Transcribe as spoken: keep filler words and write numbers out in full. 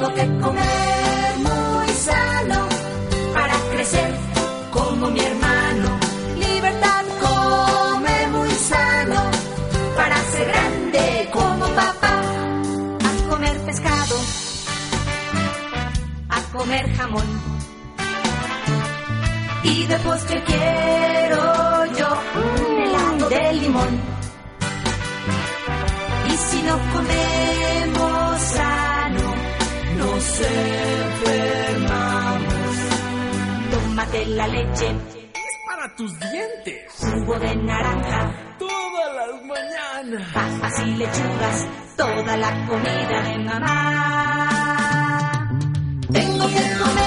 Tengo que comer muy sano para crecer como mi hermano. Libertad, come muy sano para ser grande como papá. A comer pescado, a comer jamón. Y de postre quiero yo un helado de limón. Y si no comemos sano, nos enfermamos. Tómate la leche, es para tus dientes. Jugo de naranja, todas las mañanas. Papas y lechugas, toda la comida de mamá. Tengo que comer